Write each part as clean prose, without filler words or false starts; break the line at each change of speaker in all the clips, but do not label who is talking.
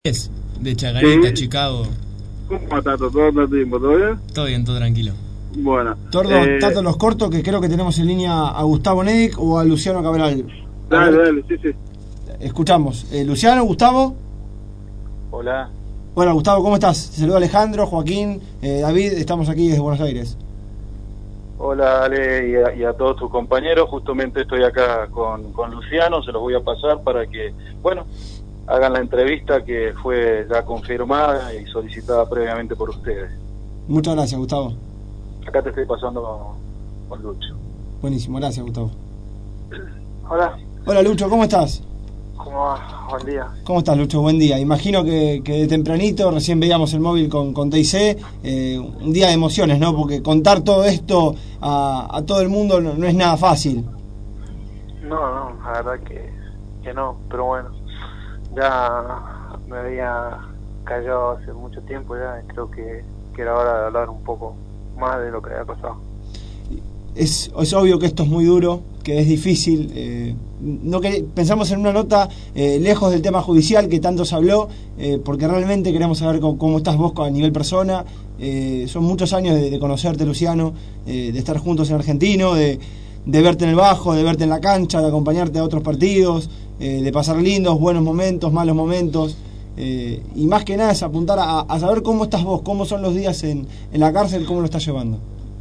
Es de Chacarita,
Sí.
Chicago.
¿Cómo está todo el tiempo? ¿Todo bien?
Todo bien, todo tranquilo.
Bueno.
Tordo, Tato, los cortos, que creo que tenemos en línea a Gustavo Nedic o a Luciano Cabral. A
Dale,
ver,
dale, sí, sí.
escuchamos. Luciano, Gustavo.
Hola.
Bueno, Gustavo, ¿cómo estás? Te saluda Alejandro, Joaquín, David, estamos aquí desde Buenos Aires.
Hola Ale y a todos tus compañeros. Justamente estoy acá con Luciano, se los voy a pasar para que, bueno, hagan la entrevista que fue ya confirmada y solicitada previamente por ustedes.
Muchas gracias, Gustavo.
Acá te estoy pasando con Lucho.
Buenísimo, gracias, Gustavo.
Hola,
Hola, Lucho, ¿cómo estás?
¿cómo va? Buen día.
¿Cómo estás, Lucho? Buen día. Imagino que de tempranito, recién veíamos el móvil con TIC, un día de emociones, ¿no? Porque contar todo esto a todo el mundo no es nada fácil.
No, la verdad que no, pero bueno, ya me había callado hace mucho tiempo ya, y creo que era hora de hablar un poco más de lo que había pasado.
Es obvio que esto es muy duro, que es difícil. Pensamos en una nota lejos del tema judicial que tanto se habló, porque realmente queremos saber cómo estás vos a nivel persona. Son muchos años de conocerte, Luciano, de estar juntos en Argentino, de verte en el bajo, de verte en la cancha, de acompañarte a otros partidos, de pasar lindos, buenos momentos, malos momentos. Y más que nada es apuntar a saber cómo estás vos, cómo son los días en la cárcel, cómo lo estás llevando.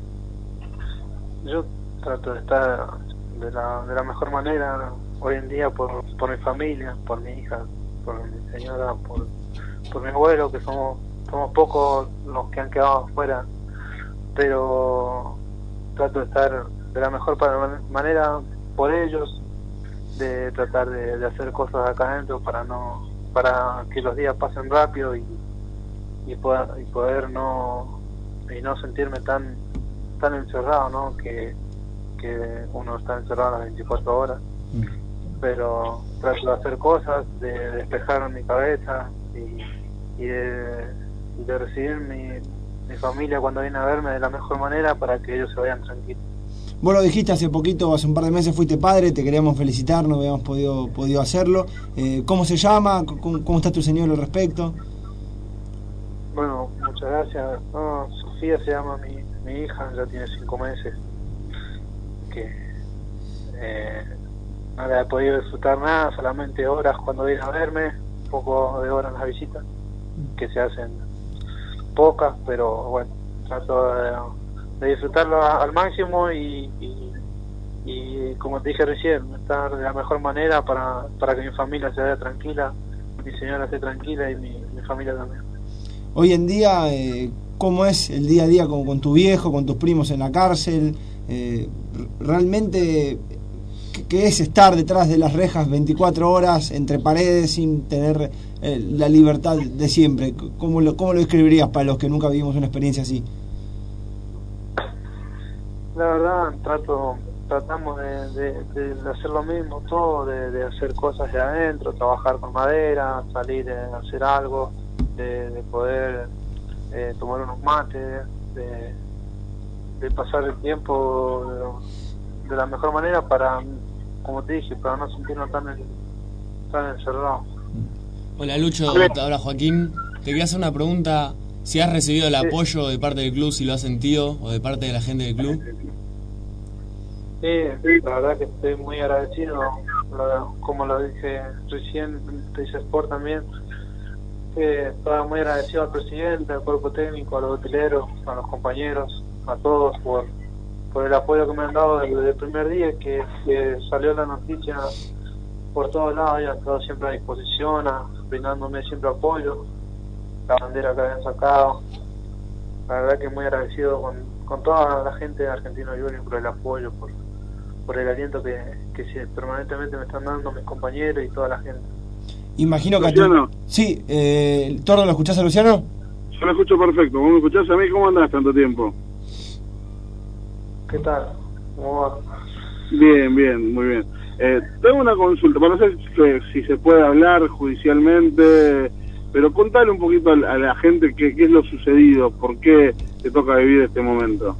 Yo trato de estar de la mejor manera hoy en día por mi familia, por mi hija, por mi señora, por mi abuelo, que somos pocos los que han quedado afuera, pero trato de estar de la mejor manera por ellos, de tratar de hacer cosas acá adentro para que los días pasen rápido y poder no sentirme tan encerrado, ¿no? Que uno está encerrado las 24 horas, pero trato de hacer cosas, de despejar mi cabeza y de recibir mi familia cuando viene a verme de la mejor manera para que ellos se vayan tranquilos.
Vos lo dijiste hace poquito, hace un par de meses fuiste padre, te queríamos felicitar, no habíamos podido hacerlo. ¿Cómo se llama? ¿Cómo está tu señor al respecto?
Bueno, muchas gracias. No, Sofía se llama mi hija, ya tiene 5 meses, que no la he podido disfrutar nada, solamente horas cuando viene a verme, un poco de horas en las visitas, que se hacen pocas, pero bueno, trato de disfrutarlo al máximo y como te dije recién, estar de la mejor manera para que mi familia se vea tranquila, mi señora esté tranquila y mi familia también.
Hoy en día, ¿cómo es el día a día con tu viejo, con tus primos en la cárcel? Realmente, ¿qué es estar detrás de las rejas 24 horas entre paredes sin tener la libertad de siempre? ¿Cómo lo describirías para los que nunca vivimos una experiencia así?
La verdad, tratamos de hacer lo mismo, todo, de hacer cosas de adentro, trabajar con madera, salir a hacer algo, de poder tomar unos mates, de pasar el tiempo de la mejor manera para, como te dije, para no sentirnos tan encerrados.
Hola Lucho, te habla Joaquín. Te quería hacer una pregunta, si has recibido el apoyo de parte del club, si lo has sentido, o de parte de la gente del club.
Sí, la verdad que estoy muy agradecido, como lo dije recién, te hice Sport también, estaba muy agradecido al presidente, al cuerpo técnico, a los utileros, a los compañeros, a todos por el apoyo que me han dado desde el primer día que salió la noticia por todos lados, y han estado siempre a disposición, brindándome siempre apoyo, la bandera que habían sacado. La verdad que muy agradecido con toda la gente de Argentino Juniors por el apoyo, por el aliento que permanentemente me están dando mis compañeros y toda la gente.
Imagino que
Luciano.
Sí, ¿Tordo, lo escuchás a Luciano?
Yo lo escucho perfecto. ¿Vos me escuchás a mí? ¿Cómo andás tanto tiempo?
¿Qué tal? ¿Cómo va?
Bien, muy bien. Tengo una consulta, para no sé si se puede hablar judicialmente, pero contale un poquito a la gente qué es lo sucedido, por qué te toca vivir este momento.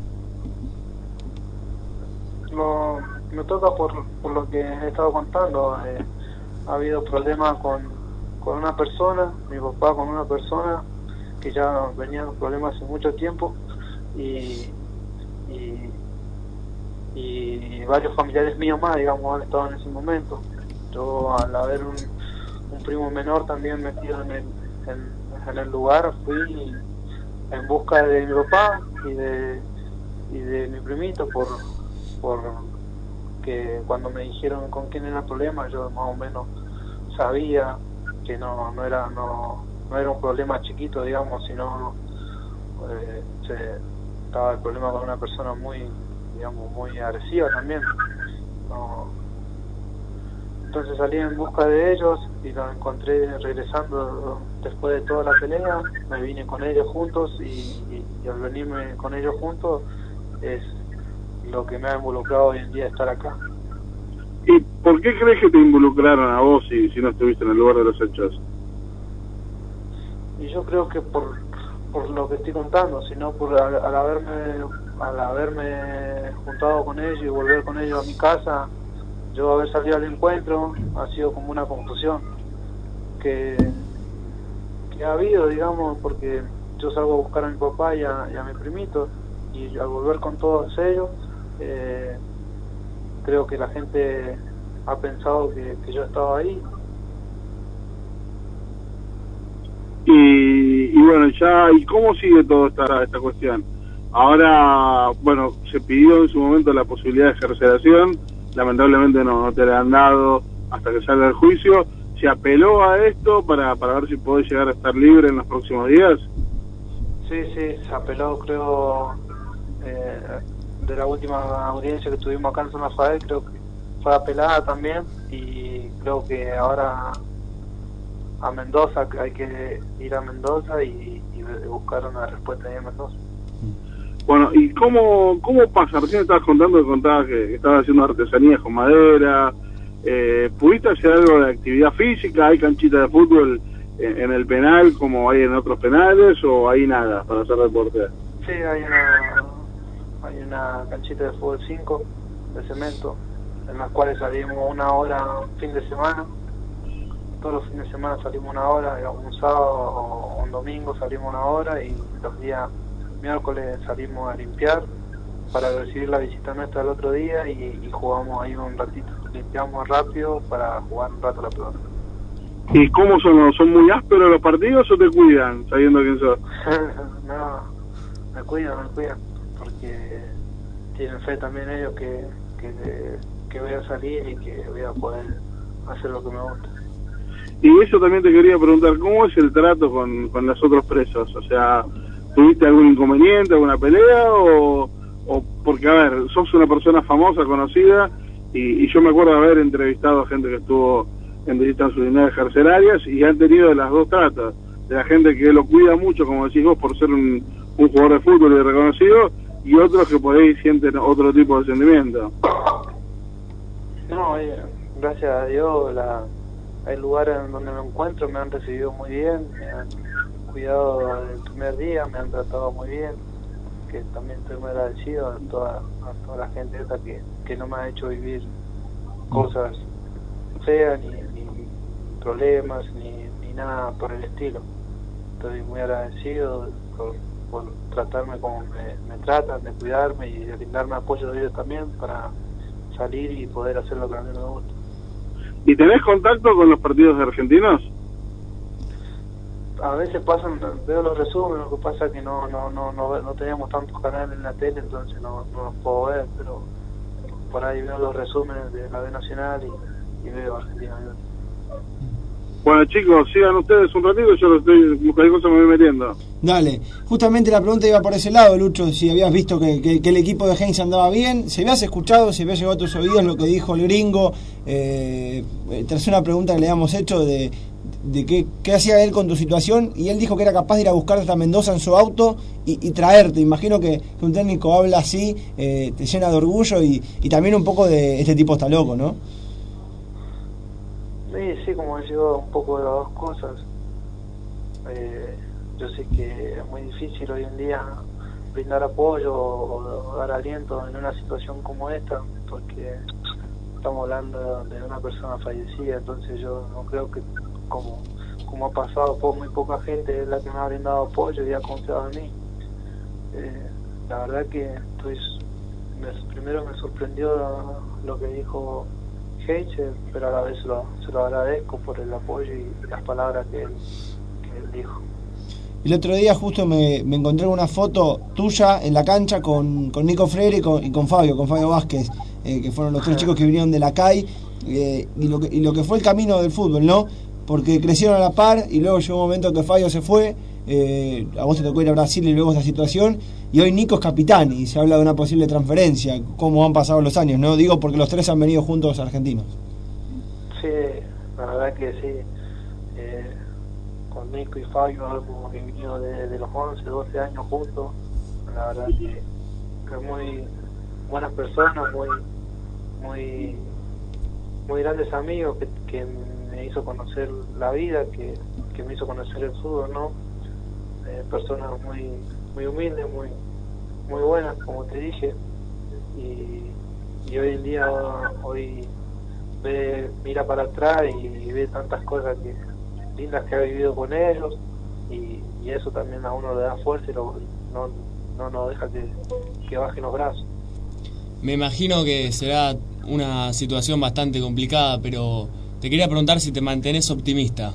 Me toca por lo que he estado contando. Ha habido problemas una persona, mi papá con una persona que ya venía con problemas hace mucho tiempo y varios familiares míos más, digamos, han estado en ese momento. Yo, al haber un primo menor también metido en el lugar, fui en busca de mi papá y de mi primito, por que cuando me dijeron con quién era el problema, yo más o menos sabía que no era un problema chiquito, digamos, sino estaba el problema con una persona muy agresiva también. Entonces salí en busca de ellos y los encontré regresando después de toda la pelea. Me vine con ellos juntos y al venirme con ellos juntos es lo que me ha involucrado hoy en día estar acá.
¿Y por qué crees que te involucraron a vos si no estuviste en el lugar de los hechos?
Y yo creo que por lo que estoy contando, sino por al haberme juntado con ellos y volver con ellos a mi casa, yo haber salido al encuentro, ha sido como una confusión que ha habido, digamos, porque yo salgo a buscar a mi papá y a mi primito, y al volver con todos ellos, creo que la gente ha pensado que yo estaba ahí.
Y bueno, ¿y cómo sigue toda esta cuestión? Ahora, bueno, se pidió en su momento la posibilidad de excarcelación, lamentablemente no te la han dado hasta que salga el juicio. ¿Se apeló a esto para ver si podés llegar a estar libre en los próximos días?
Sí, se apeló, creo, de la última audiencia que tuvimos acá en San Rafael, creo que fue apelada también, y creo que ahora a Mendoza, que hay que ir a Mendoza y buscar una respuesta ahí en Mendoza.
Bueno, ¿y cómo pasa? Recién estabas contabas que estabas haciendo artesanías con madera. ¿Pudiste hacer algo de actividad física? ¿Hay canchita de fútbol en el penal como hay en otros penales, o hay nada para hacer deporte?
Sí, hay una canchita de fútbol 5 de cemento, en las cuales salimos una hora fin de semana. Todos los fines de semana salimos una hora, digamos, un sábado o un domingo salimos una hora, y los días miércoles salimos a limpiar para recibir la visita nuestra el otro día, y jugamos ahí un ratito, limpiamos rápido para jugar un rato la pelota.
¿Y cómo son muy ásperos los partidos o te cuidan sabiendo quién sos?
No, me cuidan, porque tienen fe también ellos que voy a salir y que voy a poder hacer lo que me gusta.
Y eso también te quería preguntar, ¿cómo es el trato con los otros presos? O sea, ¿tuviste algún inconveniente, alguna pelea, o porque, a ver, sos una persona famosa, conocida, y yo me acuerdo de haber entrevistado a gente que estuvo en distintas unidades carcelarias y han tenido las dos tratas, de la gente que lo cuida mucho, como decís vos, por ser un jugador de fútbol y reconocido, y otros que por ahí sienten otro tipo de sentimiento?
No, gracias a Dios, hay lugares en donde me encuentro, me han recibido muy bien, me han cuidado desde el primer día, me han tratado muy bien, que también estoy muy agradecido a toda la gente esta que no me ha hecho vivir cosas feas, ni problemas, ni nada por el estilo. Estoy muy agradecido por tratarme como me tratan, de cuidarme y de brindarme apoyo de ellos también para salir y poder hacer lo que a mí me gusta.
¿Y tenés contacto con los partidos argentinos?
A veces veo los resúmenes, lo que pasa es que no teníamos tantos canales en la tele, entonces no los puedo ver, pero por ahí veo los resúmenes de la B Nacional y veo Argentina.
Bueno, chicos, sigan ustedes un ratito, yo cualquier cosa me voy metiendo.
Dale, justamente la pregunta iba por ese lado, Lucho, si habías visto que el equipo de Heinz andaba bien, si habías escuchado, si había llegado a tus oídos lo que dijo el gringo, tras una pregunta que le habíamos hecho de qué hacía él con tu situación, y él dijo que era capaz de ir a buscarte hasta Mendoza en su auto y traerte. Imagino que un técnico habla así, te llena de orgullo y también un poco de este tipo está loco, ¿no?
Sí, como he llegado un poco de las dos cosas. Yo sé que es muy difícil hoy en día brindar apoyo o dar aliento en una situación como esta, porque estamos hablando de una persona fallecida, entonces yo no creo que como como ha pasado, muy poca gente es la que me ha brindado apoyo y ha confiado en mí. La verdad que primero me sorprendió lo que dijo Heinze, pero a la vez se lo agradezco por el apoyo y las palabras que él dijo.
El otro día justo me encontré una foto tuya en la cancha con Nico Freire y con Fabio Vázquez, que fueron los tres chicos que vinieron de la CAI, y lo que fue el camino del fútbol, ¿no? Porque crecieron a la par y luego llegó un momento que Fabio se fue, a vos te tocó ir a Brasil y luego esta situación, y hoy Nico es capitán y se habla de una posible transferencia, cómo han pasado los años, ¿no? Digo porque los tres han venido juntos argentinos.
Sí, la verdad que sí. Con Nico y Fabio hemos vivido de los 11, 12 años juntos. La verdad que muy buenas personas, muy grandes amigos que me hizo conocer la vida, que me hizo conocer el fútbol, ¿no? Personas muy humildes, muy buenas, como te dije, y hoy en día mira para atrás y ve tantas cosas lindas que ha vivido con ellos, y eso también a uno le da fuerza y no nos deja que bajen los brazos.
Me imagino que será una situación bastante complicada, pero te quería preguntar si te mantenés optimista.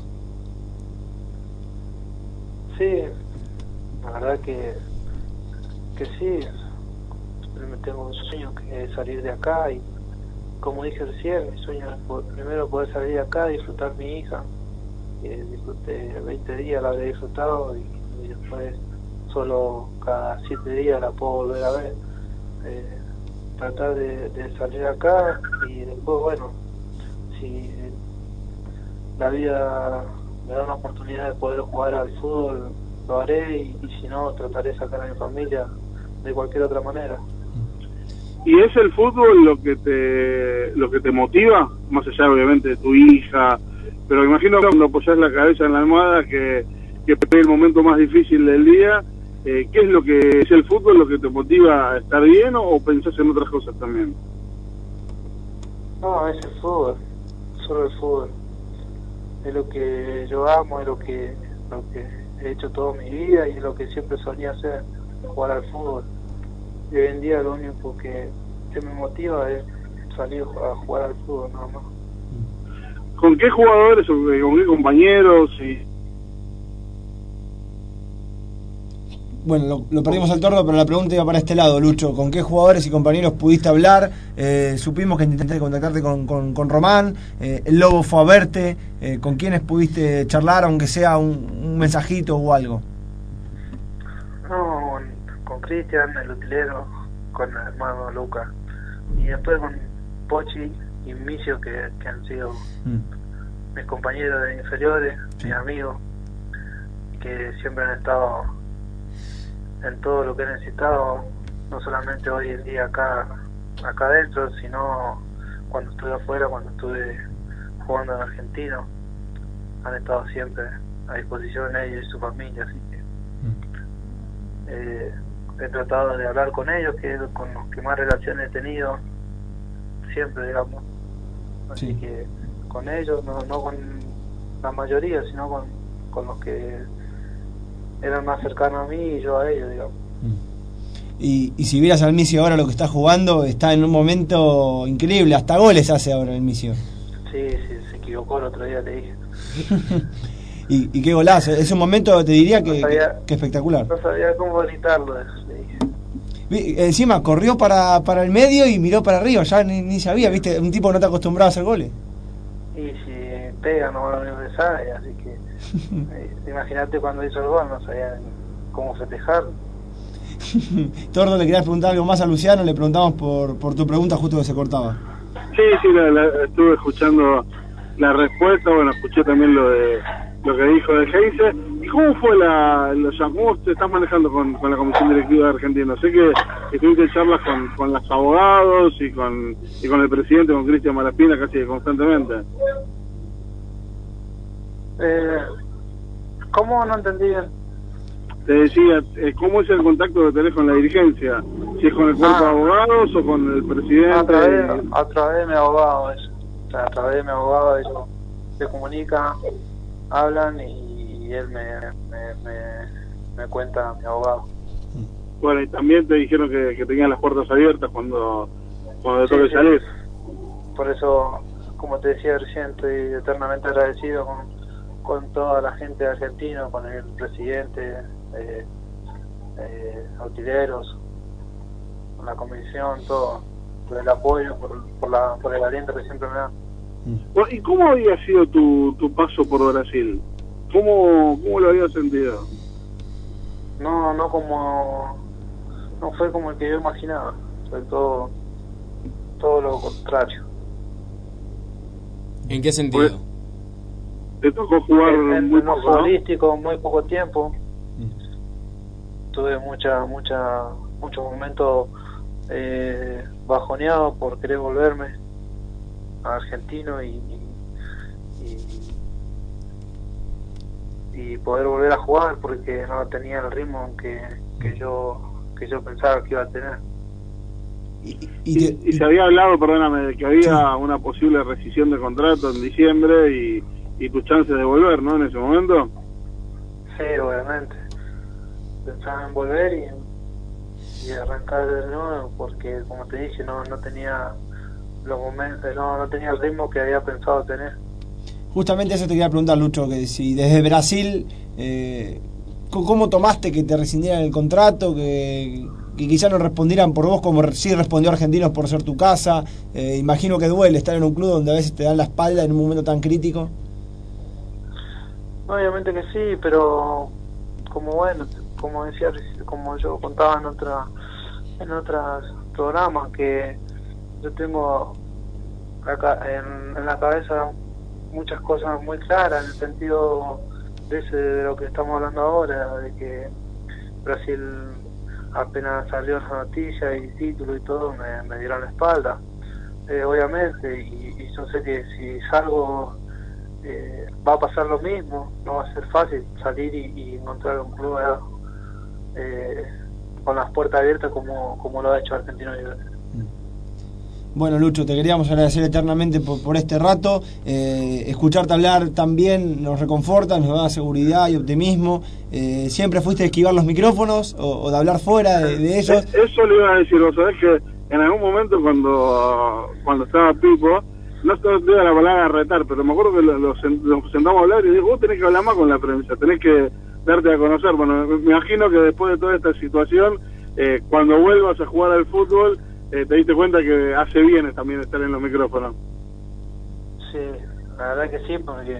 Sí, la verdad que sí. Tengo un sueño que es salir de acá, y como dije recién, mi sueño es primero poder salir de acá, disfrutar mi hija, que disfruté 20 días, la habré disfrutado, y después solo cada 7 días la puedo volver a ver. Tratar de salir de acá, y después, bueno, si la vida me da una oportunidad de poder jugar al fútbol, lo haré, y si no, trataré de sacar a mi familia de cualquier otra manera.
¿Y es el fútbol lo que te motiva, más allá obviamente de tu hija? Pero imagino que cuando apoyás la cabeza en la almohada, que es el momento más difícil del día, ¿qué es lo que es el fútbol, lo que te motiva a estar bien, o pensás en otras cosas también?
No, es el fútbol, solo el fútbol. Es lo que yo amo, es lo que he hecho toda mi vida, y es lo que siempre solía hacer, jugar al fútbol. Y hoy en día lo único que me motiva es salir a jugar al fútbol, nada más.
¿Con qué jugadores o con qué compañeros?
Bueno, lo perdimos al tordo, pero la pregunta iba para este lado, Lucho. ¿Con qué jugadores y compañeros pudiste hablar? Supimos que intentaste contactarte con Román, el Lobo fue a verte. ¿Con quiénes pudiste charlar, aunque sea un mensajito o algo?
No, con Cristian, el utilero, con el hermano Lucas, y después con Pochi y Micio, que han sido mis compañeros de inferiores, mis amigos, que siempre han estado en todo lo que he necesitado, no solamente hoy en día acá adentro, sino cuando estuve afuera, cuando estuve jugando en Argentino. Han estado siempre a disposición ellos y su familia, así que he tratado de hablar con ellos, que es con los que más relaciones he tenido siempre, digamos. Así que con ellos, no con la mayoría, sino con los que eran más cercanos a mí y yo a ellos, digamos.
Y si vieras al Micio ahora lo que está jugando, está en un momento increíble, hasta goles hace ahora el Micio.
Sí, se equivocó el otro día, le dije.
y qué golazo, es un momento, te diría que espectacular.
No sabía cómo gritarlo, le dije.
Encima corrió para el medio y miró para arriba, ya ni sabía, viste, un tipo que no está acostumbrado a hacer goles.
Y si pega no va a regresar, así que imagínate cuando hizo el gol, no sabía cómo festejar.
Tordo, ¿le querías preguntar algo más a Luciano? Le preguntamos por tu pregunta justo que se cortaba.
Sí, estuve escuchando la respuesta, bueno, escuché también lo que dijo de Heinze. ¿Y cómo fue cómo te estás manejando con la comisión directiva de Argentina? Sé que tuviste charlas con los abogados y con el presidente, con Cristian Malapina, casi constantemente.
¿Cómo? No entendí bien.
Te decía, ¿cómo es el contacto que tenés con la dirigencia? Si es con el cuerpo de abogados o con el presidente.
A través de mi abogado, eso. O sea, a través de mi abogado ellos se comunican hablan y él me cuenta, mi abogado.
Bueno, y también te dijeron que tenían las puertas abiertas cuando te toque salir.
Por eso, como te decía recién, estoy eternamente agradecido con toda la gente de Argentina, con el presidente, utileros, con la comisión, todo, por el apoyo, por el aliento que siempre me da.
Bueno, ¿y cómo había sido tu paso por Brasil? ¿Cómo lo habías sentido?
No fue como el que yo imaginaba, fue todo lo contrario.
¿En qué sentido?
Pues, te tocó jugar
en
muy
lo
poco, ¿no?
futbolístico, muy poco tiempo. Tuve muchos momentos bajoneados por querer volverme a argentino y poder volver a jugar, porque no tenía el ritmo que yo pensaba que iba a tener.
Y se había hablado, perdóname, de que había una posible rescisión de contrato en diciembre y tus chances de volver, ¿no? En ese momento.
Sí, obviamente. Pensaba en volver y arrancar de nuevo, porque como te dije, no tenía los momentos, no tenía el ritmo que había pensado tener.
Justamente eso te quería preguntar, Lucho, que si desde Brasil, ¿cómo tomaste que te rescindieran el contrato, que quizás no respondieran por vos como sí respondió Argentinos por ser tu casa? Imagino que duele estar en un club donde a veces te dan la espalda en un momento tan crítico.
Obviamente que sí, pero como decía, como yo contaba en otros programas, que yo tengo acá en la cabeza muchas cosas muy claras, en el sentido de lo que estamos hablando ahora, de que Brasil apenas salió esa noticia y título y todo, me dieron la espalda, obviamente, y yo sé que si salgo va a pasar lo mismo, no va a ser fácil salir y encontrar un club con las puertas abiertas como lo ha hecho Argentino Juniors.
Bueno, Lucho, te queríamos agradecer eternamente por este rato. Escucharte hablar también nos reconforta, nos da seguridad y optimismo. ¿Siempre fuiste a esquivar los micrófonos o de hablar fuera de ellos?
Eso le iba a decir, vos sabés que en algún momento cuando estaba Pipo, no te digo la palabra retar, pero me acuerdo que nos sentamos a hablar y digo, vos tenés que hablar más con la prensa, tenés que darte a conocer. Bueno, me imagino que después de toda esta situación, cuando vuelvas a jugar al fútbol, te diste cuenta que hace bien también estar en los micrófonos.
Sí, la verdad que sí, porque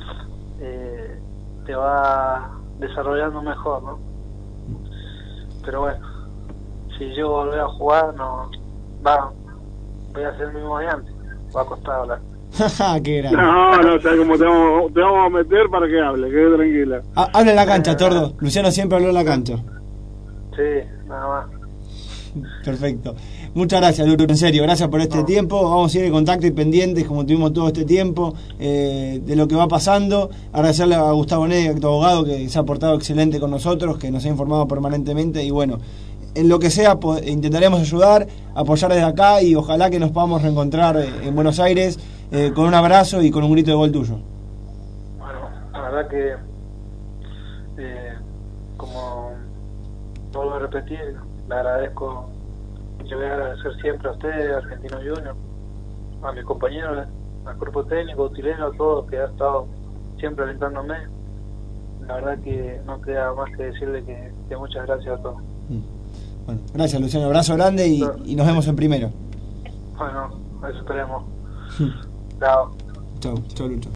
te va desarrollando mejor, ¿no? Pero bueno, si yo volver a jugar, voy a hacer el mismo de antes, va a costar hablar.
Qué grande.
No, o sea, como te vamos a meter para que hable, quede tranquila.
Habla en la cancha, Tordo. Luciano siempre habló en la cancha.
Sí, nada más.
Perfecto. Muchas gracias, Lucho, en serio, gracias por este tiempo. Vamos a ir en contacto y pendientes, como tuvimos todo este tiempo, de lo que va pasando. Agradecerle a Gustavo Nega, tu abogado, que se ha portado excelente con nosotros, que nos ha informado permanentemente. Y bueno, en lo que sea, intentaremos ayudar, apoyar desde acá y ojalá que nos podamos reencontrar en Buenos Aires con un abrazo y con un grito de gol tuyo.
Bueno, la verdad que, como vuelvo a repetir, le agradezco. Yo voy a agradecer siempre a ustedes, a Argentino Juniors, a mis compañeros, al cuerpo técnico, utilero, a todos que ha estado siempre alentándome. La verdad que no queda más que decirle que muchas gracias a todos.
Bueno, gracias, Luciano, abrazo grande y nos vemos en primero.
Bueno, eso esperemos. Chao.
Chau, Lucho.